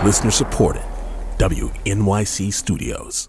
Listener supported. WNYC Studios.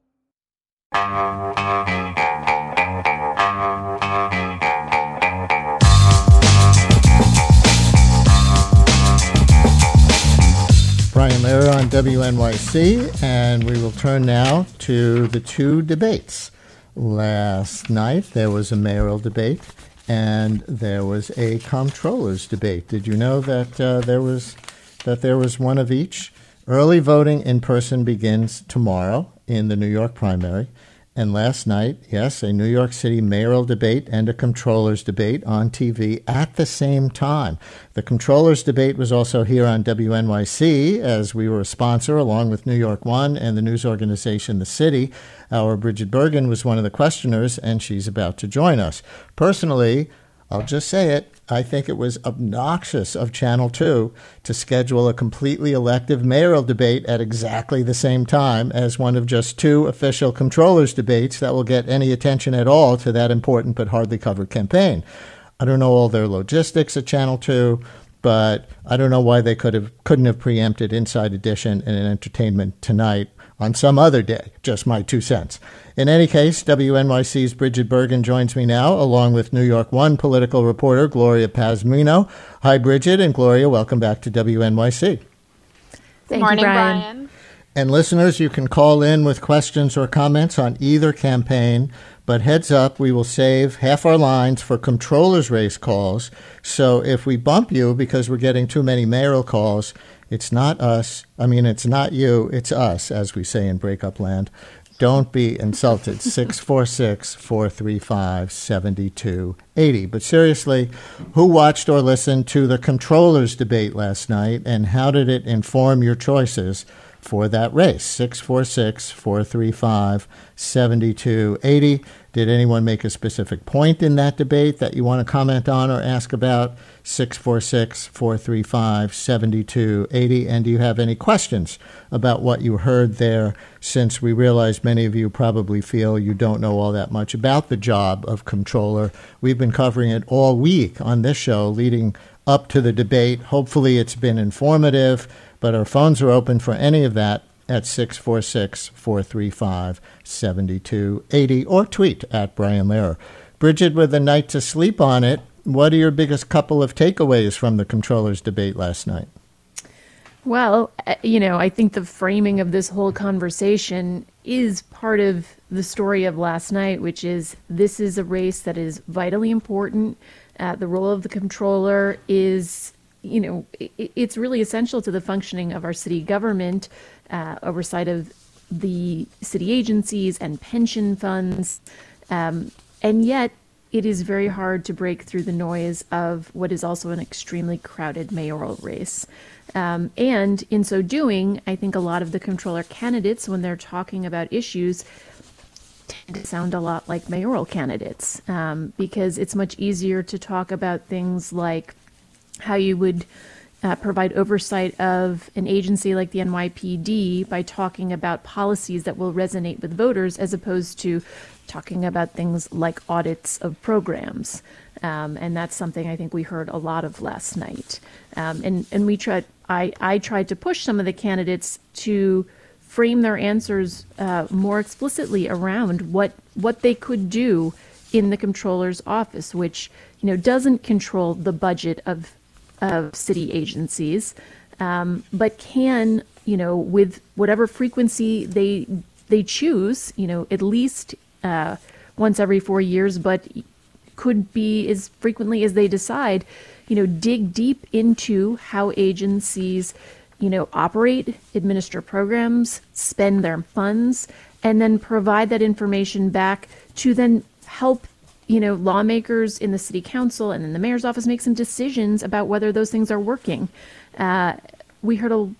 Brian Lehrer on WNYC, and we will turn now to the two debates. Last night there was a mayoral debate and there was a comptroller's debate. Did you know that there was one of each? Early voting in person begins tomorrow in the New York primary. And last night, yes, a New York City mayoral debate and a comptroller's debate on TV at the same time. The comptroller's debate was also here on WNYC, as we were a sponsor along with New York One and the news organization The City. Our Bridget Bergen was one of the questioners, and she's about to join us. Personally, I'll just say it, I think it was obnoxious of Channel 2 to schedule a completely elective mayoral debate at exactly the same time as one of just two official comptrollers' debates that will get any attention at all to that important but hardly covered campaign. I don't know all their logistics at Channel 2, but I don't know why they couldn't have preempted Inside Edition and Entertainment Tonight on some other day. Just my 2 cents. In any case, WNYC's Bridget Bergen joins me now, along with New York One political reporter Gloria Pazmino. Hi, Bridget, and Gloria, welcome back to WNYC. Good morning, Brian. And listeners, you can call in with questions or comments on either campaign, but heads up, we will save half our lines for comptroller's race calls. So if we bump you because we're getting too many mayoral calls, it's not you, it's us, as we say in breakup land. Don't be insulted. 646-435-7280. But seriously, who watched or listened to the comptroller's debate last night, and how did it inform your choices for that race? 646-435-7280. Did anyone make a specific point in that debate that you want to comment on or ask about? 646-435-7280. And do you have any questions about what you heard there, since we realize many of you probably feel you don't know all that much about the job of comptroller? We've been covering it all week on this show leading up to the debate. Hopefully it's been informative, but our phones are open for any of that at 646-435-7280 or tweet at Brian Lehrer. Bridget, with a night to sleep on it, what are your biggest couple of takeaways from the comptroller's debate last night? Well, I think the framing of this whole conversation is part of the story of last night, which is this is a race that is vitally important. The role of the comptroller is, it's really essential to the functioning of our city government, oversight of the city agencies and pension funds. And yet it is very hard to break through the noise of what is also an extremely crowded mayoral race. And in so doing, I think a lot of the comptroller candidates, when they're talking about issues, tend to sound a lot like mayoral candidates, because it's much easier to talk about things like how you would provide oversight of an agency like the NYPD by talking about policies that will resonate with voters, as opposed to talking about things like audits of programs. And that's something I think we heard a lot of last night. And I tried to push some of the candidates to frame their answers more explicitly around what they could do in the comptroller's office, which doesn't control the budget of city agencies, but can, with whatever frequency they choose, at least once every 4 years, but could be as frequently as they decide, dig deep into how agencies, operate, administer programs, spend their funds, and then provide that information back to then help lawmakers in the city council and in the mayor's office make some decisions about whether those things are working. We heard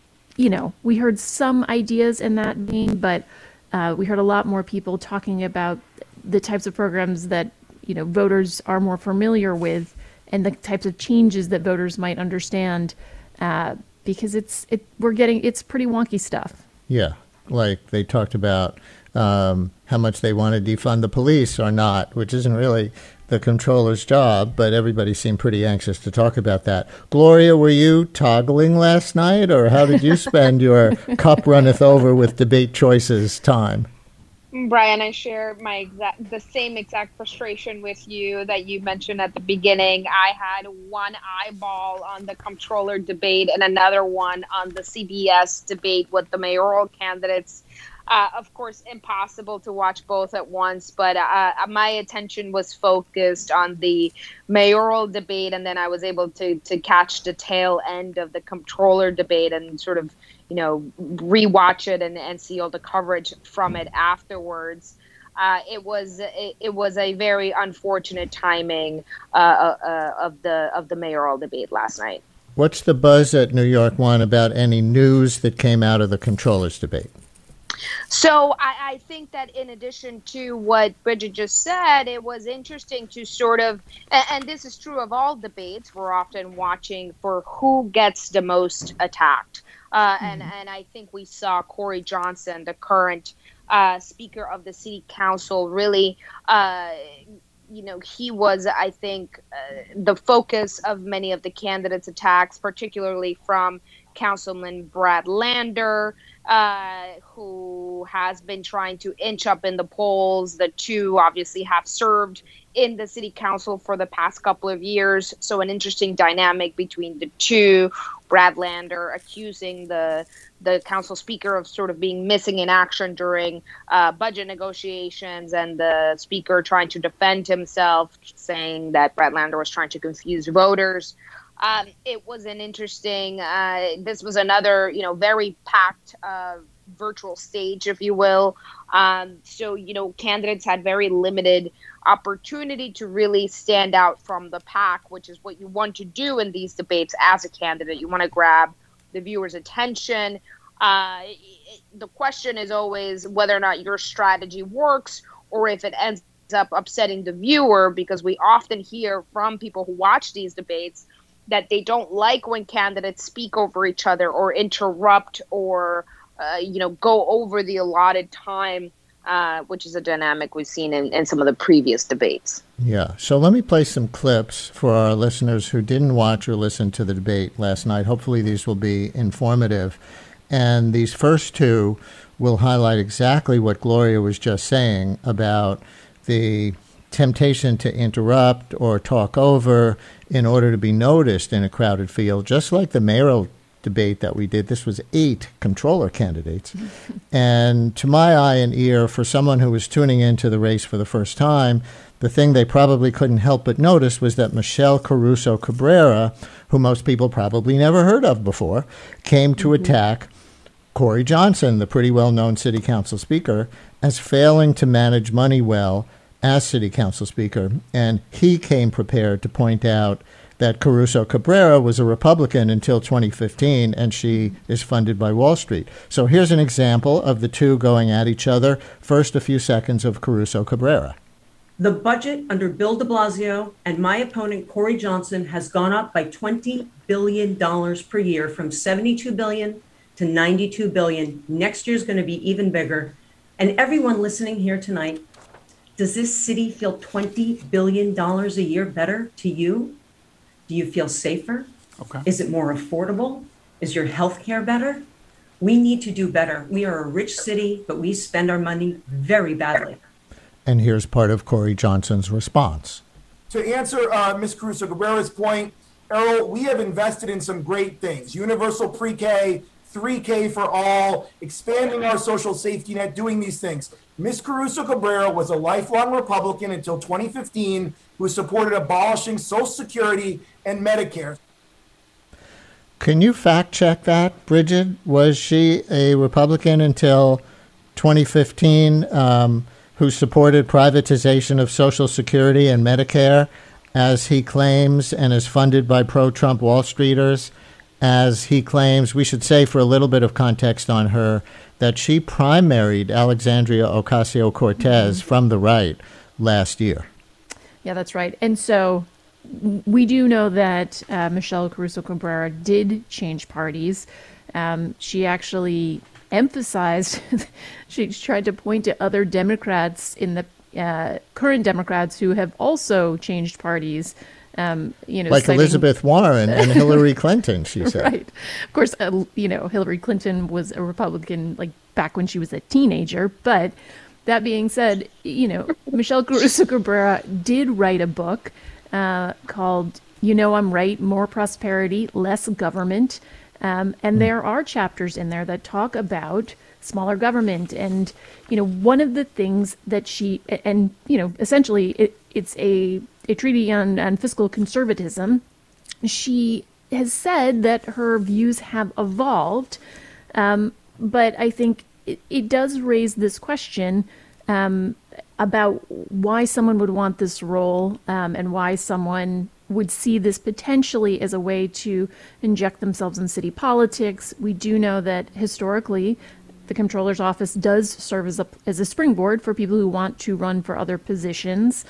some ideas in that vein, but we heard a lot more people talking about the types of programs that voters are more familiar with, and the types of changes that voters might understand, because it's pretty wonky stuff. Yeah, like they talked about how much they want to defund the police or not, which isn't really the controller's job, but everybody seemed pretty anxious to talk about that. Gloria, were you toggling last night, or how did you spend your cup runneth over with debate choices time? Brian, I share the same exact frustration with you that you mentioned at the beginning. I had one eyeball on the comptroller debate and another one on the CBS debate with the mayoral candidates. Of course, impossible to watch both at once, but my attention was focused on the mayoral debate, and then I was able to catch the tail end of the comptroller debate and sort of, rewatch it and see all the coverage from it afterwards. It was a very unfortunate timing of the mayoral debate last night. What's the buzz at New York One about any news that came out of the controller's debate? So I think that in addition to what Bridget just said, it was interesting to sort of, and this is true of all debates, we're often watching for who gets the most attacked. And I think we saw Corey Johnson, the current Speaker of the City Council, really, he was, I think, the focus of many of the candidates' attacks, particularly from Councilman Brad Lander, who has been trying to inch up in the polls. The two obviously have served in the city council for the past couple of years. So an interesting dynamic between the two. Brad Lander accusing the council speaker of sort of being missing in action during budget negotiations, and the speaker trying to defend himself, saying that Brad Lander was trying to confuse voters. It was an interesting, this was another, very packed virtual stage, if you will. So, candidates had very limited opportunity to really stand out from the pack, which is what you want to do in these debates as a candidate. You want to grab the viewer's attention. The question is always whether or not your strategy works, or if it ends up upsetting the viewer, because we often hear from people who watch these debates that they don't like when candidates speak over each other or interrupt or, go over the allotted time, which is a dynamic we've seen in some of the previous debates. Yeah. So let me play some clips for our listeners who didn't watch or listen to the debate last night. Hopefully these will be informative. And these first two will highlight exactly what Gloria was just saying about the temptation to interrupt or talk over in order to be noticed in a crowded field, just like the mayoral debate that we did. This was 8 controller candidates. And to my eye and ear, for someone who was tuning into the race for the first time, the thing they probably couldn't help but notice was that Michelle Caruso Cabrera, who most people probably never heard of before, came to attack Corey Johnson, the pretty well-known city council speaker, as failing to manage money well as city council speaker. And he came prepared to point out that Caruso Cabrera was a Republican until 2015, and she is funded by Wall Street. So here's an example of the two going at each other. First, a few seconds of Caruso Cabrera. The budget under Bill de Blasio and my opponent, Corey Johnson, has gone up by $20 billion per year, from $72 billion to $92 billion. Next year's going to be even bigger. And everyone listening here tonight, does this city feel $20 billion a year better to you? Do you feel safer? Okay. Is it more affordable? Is your health care better? We need to do better. We are a rich city, but we spend our money very badly. And here's part of Corey Johnson's response. To answer Ms. Caruso Cabrera's point, Errol, we have invested in some great things. Universal pre-K, 3K for all, expanding our social safety net, doing these things. Ms. Caruso Cabrera was a lifelong Republican until 2015 who supported abolishing Social Security and Medicare. Can you fact check that, Bridget? Was she a Republican until 2015 who supported privatization of Social Security and Medicare, as he claims, and is funded by pro-Trump Wall Streeters, as he claims? We should say, for a little bit of context on her, that she primaried Alexandria Ocasio-Cortez from the right last year. Yeah, that's right. And so we do know that Michelle Caruso Cabrera did change parties. She actually emphasized, she tried to point to other Democrats in the current Democrats who have also changed parties. Like citing, Elizabeth Warren and Hillary Clinton, she said. Right. Of course, Hillary Clinton was a Republican like back when she was a teenager. But that being said, Michelle Caruso Cabrera did write a book called I'm Right, More Prosperity, Less Government. And there are chapters in there that talk about smaller government. And, one of the things that she, and, essentially it's a treaty on fiscal conservatism. She has said that her views have evolved. But I think it does raise this question about why someone would want this role and why someone would see this potentially as a way to inject themselves in city politics. We do know that historically, the comptroller's office does serve as a springboard for people who want to run for other positions.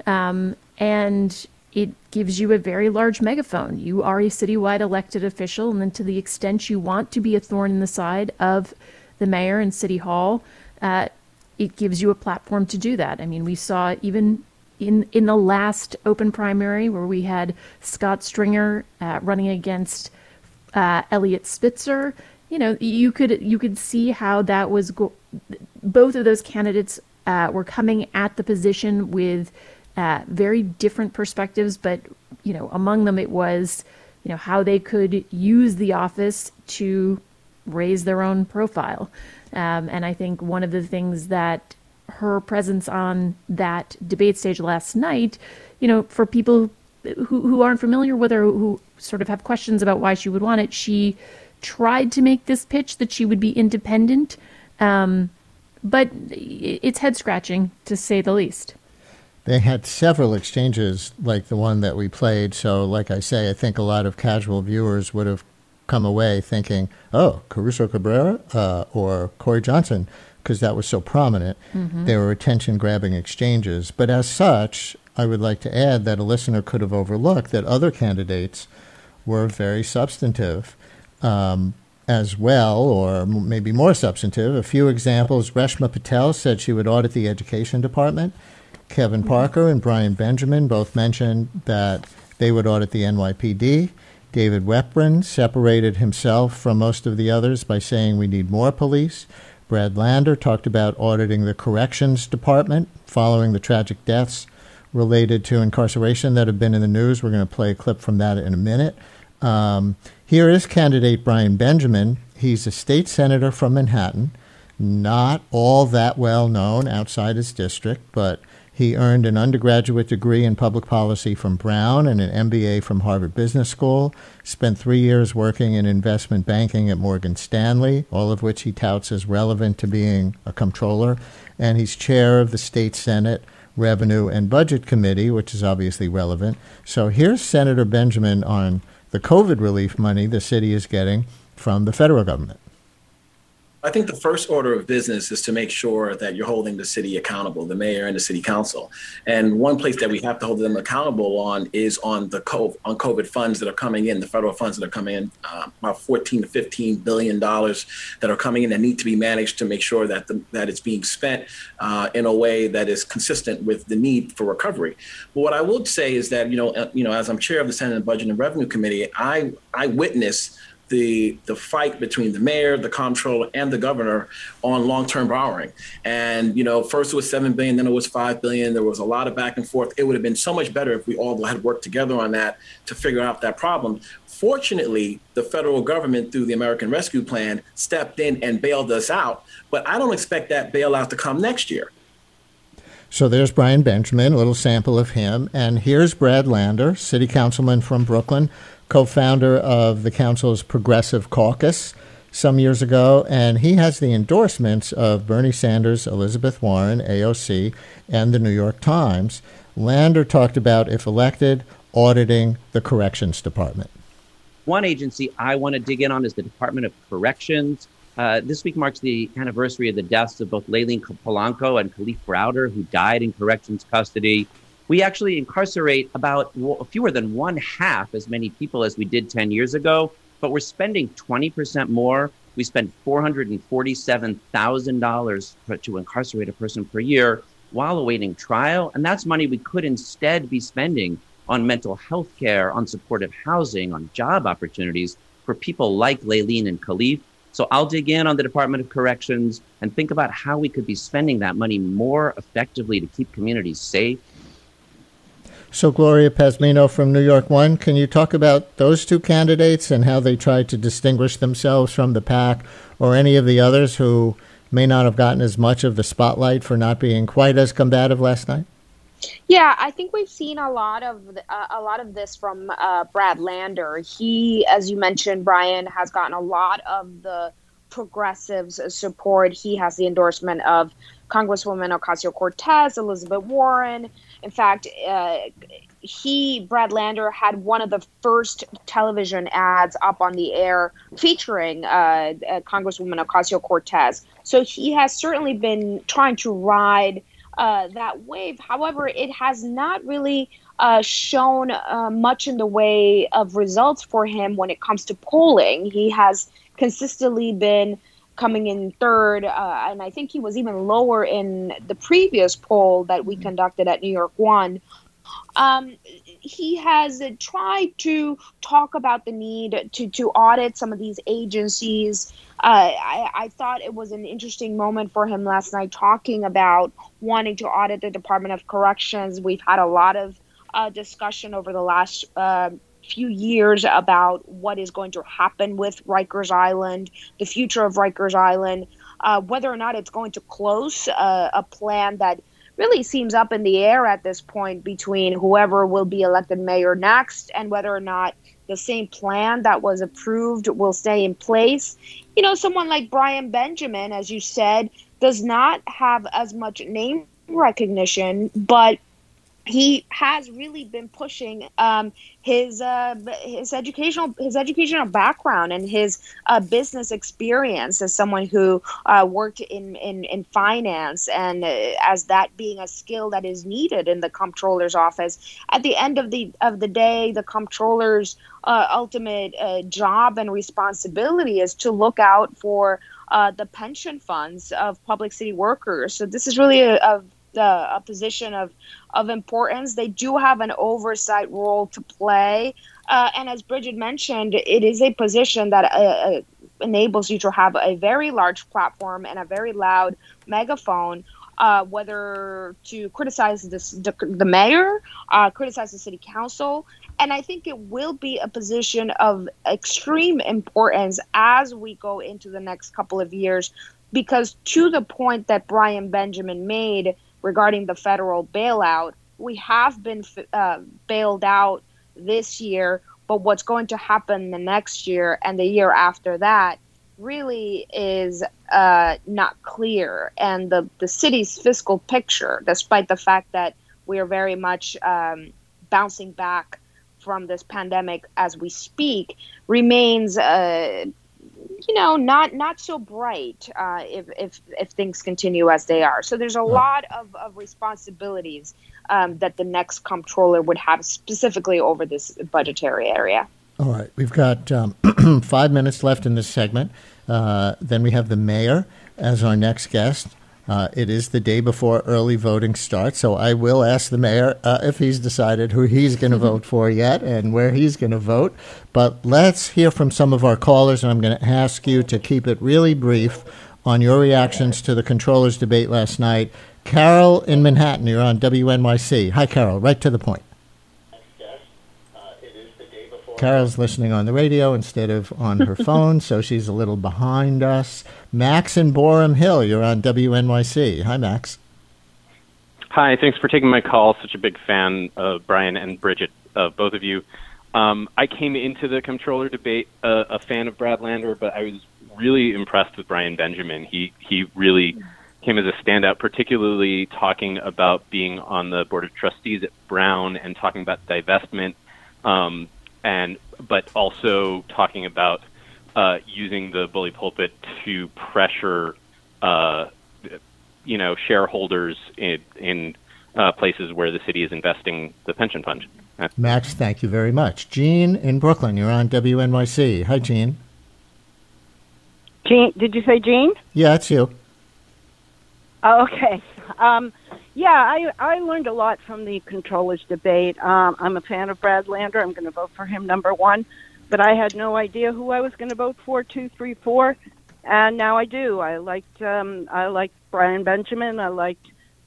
And it gives you a very large megaphone. You are a citywide elected official, and then to the extent you want to be a thorn in the side of the mayor and city hall, it gives you a platform to do that. I mean, we saw even in the last open primary where we had Scott Stringer running against Eliot Spitzer. You could see how that was. Both of those candidates were coming at the position with very different perspectives, but among them it was how they could use the office to raise their own profile. And I think one of the things that her presence on that debate stage last night, for people who aren't familiar with her, who sort of have questions about why she would want it, she tried to make this pitch that she would be independent, but it's head scratching to say the least. They had several exchanges like the one that we played. So like I say, I think a lot of casual viewers would have come away thinking, oh, Caruso Cabrera or Corey Johnson, because that was so prominent. Mm-hmm. They were attention-grabbing exchanges. But as such, I would like to add that a listener could have overlooked that other candidates were very substantive as well, or maybe more substantive. A few examples, Reshma Patel said she would audit the education department. Kevin Parker and Brian Benjamin both mentioned that they would audit the NYPD. David Weprin separated himself from most of the others by saying we need more police. Brad Lander talked about auditing the corrections department following the tragic deaths related to incarceration that have been in the news. We're going to play a clip from that in a minute. Here is candidate Brian Benjamin. He's a state senator from Manhattan, not all that well known outside his district, but he earned an undergraduate degree in public policy from Brown and an MBA from Harvard Business School, spent 3 years working in investment banking at Morgan Stanley, all of which he touts as relevant to being a comptroller, and he's chair of the State Senate Revenue and Budget Committee, which is obviously relevant. So here's Senator Benjamin on the COVID relief money the city is getting from the federal government. I think the first order of business is to make sure that you're holding the city accountable, the mayor and the city council. And one place that we have to hold them accountable on is on the COVID funds that are coming in, the federal funds that are coming in, about $14 to $15 billion that are coming in that need to be managed to make sure that that it's being spent in a way that is consistent with the need for recovery. But what I would say is that, as I'm chair of the Senate Budget and Revenue Committee, I witness the fight between the mayor, the comptroller, and the governor on long-term borrowing. And, first it was $7 billion, then it was $5 billion. There was a lot of back and forth. It would have been so much better if we all had worked together on that to figure out that problem. Fortunately, the federal government, through the American Rescue Plan, stepped in and bailed us out. But I don't expect that bailout to come next year. So there's Brian Benjamin, a little sample of him. And here's Brad Lander, city councilman from Brooklyn, co-founder of the council's Progressive Caucus some years ago, and he has the endorsements of Bernie Sanders, Elizabeth Warren, AOC, and the New York Times. Lander talked about, if elected, auditing the Corrections Department. One agency I want to dig in on is the Department of Corrections. This week marks the anniversary of the deaths of both Layleen Polanco and Kalief Browder, who died in corrections custody. We actually incarcerate about fewer than one half as many people as we did 10 years ago, but we're spending 20% more. We spend $447,000 to incarcerate a person per year. while awaiting trial. And that's money we could instead be spending on mental health care, on supportive housing, on job opportunities for people like Layleen and Khalif. So I'll dig in on the Department of Corrections and think about how we could be spending that money more effectively to keep communities safe. So Gloria Paslino from New York One, can you talk about those two candidates and how they tried to distinguish themselves from the pack or any of the others who may not have gotten as much of the spotlight for not being quite as combative last night? Yeah, I think we've seen a lot of this from Brad Lander. He, as you mentioned, Brian, has gotten a lot of the progressives' support. He has the endorsement of Congresswoman Ocasio-Cortez, Elizabeth Warren. In fact, Brad Lander, had one of the first television ads up on the air featuring Congresswoman Ocasio-Cortez. So he has certainly been trying to ride that wave. However, it has not really shown much in the way of results for him when it comes to polling. He has consistently been coming in third, and I think he was even lower in the previous poll that we conducted at New York One. He has tried to talk about the need to audit some of these agencies. I thought it was an interesting moment for him last night, talking about wanting to audit the Department of Corrections. We've had a lot of discussion over the last few years about what is going to happen with Rikers Island, the future of Rikers Island, whether or not it's going to close, a plan that really seems up in the air at this point between whoever will be elected mayor next and whether or not the same plan that was approved will stay in place. You know, someone like Brian Benjamin, as you said, does not have as much name recognition, but he has really been pushing his educational background and his business experience as someone who worked in finance, and as that being a skill that is needed in the comptroller's office. At the end of the day, the comptroller's ultimate job and responsibility is to look out for the pension funds of public city workers. So this is really a position of importance. They do have an oversight role to play. And as Bridget mentioned, it is a position that enables you to have a very large platform and a very loud megaphone, whether to criticize the mayor, criticize the city council. And I think it will be a position of extreme importance as we go into the next couple of years, because to the point that Brian Benjamin made regarding the federal bailout, we have been bailed out this year, but what's going to happen the next year and the year after that really is not clear. And the city's fiscal picture, despite the fact that we are very much bouncing back from this pandemic as we speak, remains not so bright if things continue as they are. So there's a lot of responsibilities that the next comptroller would have specifically over this budgetary area. All right. We've got 5 minutes left in this segment. Then we have the mayor as our next guest. It is the day before early voting starts, so I will ask the mayor if he's decided who he's going to vote for yet and where he's going to vote. But let's hear from some of our callers, and I'm going to ask you to keep it really brief on your reactions to the controller's debate last night. Carol in Manhattan, you're on WNYC. Hi, Carol, right to the point. Carol's listening on the radio instead of on her phone, so she's a little behind us. Max in Borum Hill, you're on WNYC. Hi, Max. Hi, thanks for taking my call. Such a big fan of Brian and Bridget, both of you. I came into the comptroller debate a fan of Brad Lander, but I was really impressed with Brian Benjamin. He really came as a standout, particularly talking about being on the board of trustees at Brown and talking about divestment. But also talking about using the bully pulpit to pressure, shareholders in places where the city is investing the pension fund. Max, thank you very much. Jean in Brooklyn, you're on WNYC. Hi, Jean. Jean, did you say Jean? Yeah, it's you. Oh, okay. Yeah, I learned a lot from the controllers debate. I'm a fan of Brad Lander. I'm going to vote for him number one, but I had no idea who I was going to vote for, 2, 3, 4, and now I do. I liked Brian Benjamin. I liked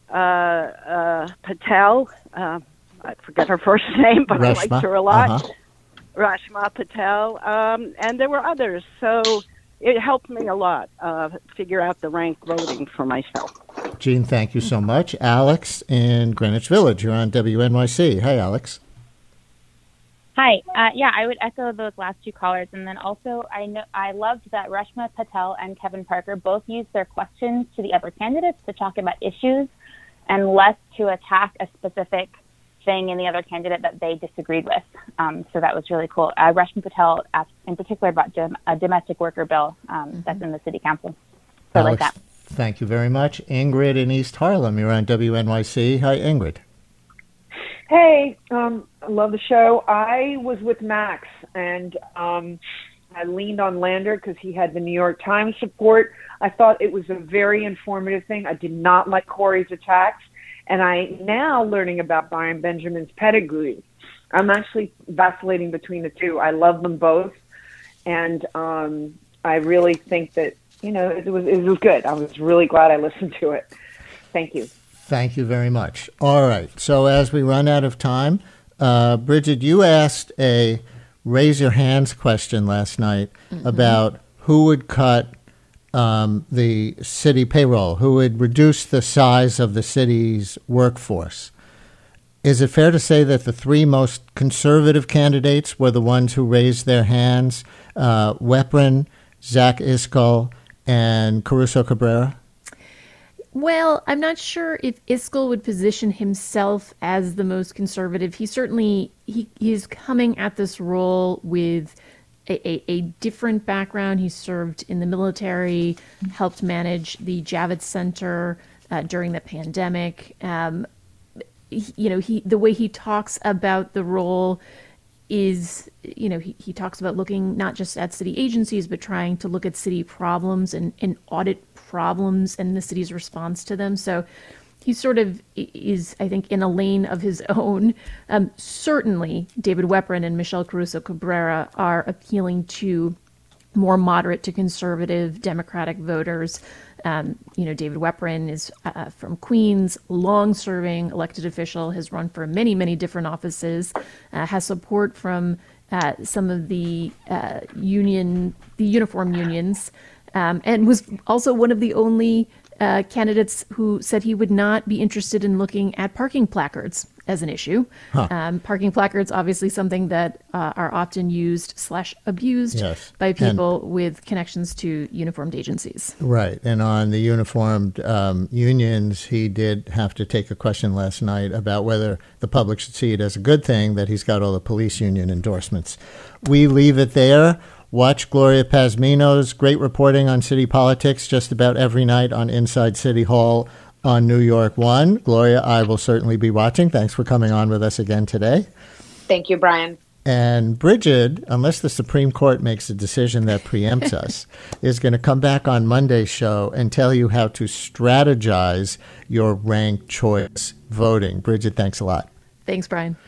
Patel. I forget her first name, but I liked her a lot. Rashma Patel, and there were others. So it helped me a lot figure out the rank voting for myself. Jean, thank you so much. Alex in Greenwich Village, you're on WNYC. Hi, Alex. Hi. I would echo those last two callers, and then also I loved that Rashma Patel and Kevin Parker both used their questions to the other candidates to talk about issues and less to attack a specific thing in the other candidate that they disagreed with. So that was really cool. Rashma Patel asked in particular about a domestic worker bill that's in the city council. So Alex, like that. Thank you very much. Ingrid in East Harlem, you're on WNYC. Hi, Ingrid. Hey, I love the show. I was with Max, and I leaned on Lander because he had the New York Times support. I thought it was a very informative thing. I did not like Corey's attacks, and I'm now learning about Brian Benjamin's pedigree. I'm actually vacillating between the two. I love them both, and I really think that, it was good. I was really glad I listened to it. Thank you. Thank you very much. All right. So as we run out of time, Bridget, you asked a raise your hands question last night about who would cut the city payroll, who would reduce the size of the city's workforce. Is it fair to say that the three most conservative candidates were the ones who raised their hands, Weprin, Zach Iscol, and Caruso Cabrera? Well, I'm not sure if Iscol would position himself as the most conservative. He certainly he's coming at this role with a different background. He served in the military, helped manage the Javits Center during the pandemic. The way he talks about the role is, he talks about looking not just at city agencies, but trying to look at city problems and audit problems and the city's response to them. So he sort of is, I think, in a lane of his own. Certainly, David Weprin and Michelle Caruso Cabrera are appealing to more moderate to conservative Democratic voters. David Weprin is from Queens, long-serving elected official, has run for many, many different offices, has support from some of the uniform unions, and was also one of the only candidates who said he would not be interested in looking at parking placards as an issue. Parking placards, obviously something that are often used / abused by people with connections to uniformed agencies. Right. And on the uniformed unions, he did have to take a question last night about whether the public should see it as a good thing that he's got all the police union endorsements. We leave it there. Watch Gloria Pazmino's great reporting on city politics just about every night on Inside City Hall on New York One. Gloria, I will certainly be watching. Thanks for coming on with us again today. Thank you, Brian. And Bridget, unless the Supreme Court makes a decision that preempts us, is going to come back on Monday's show and tell you how to strategize your ranked choice voting. Bridget, thanks a lot. Thanks, Brian.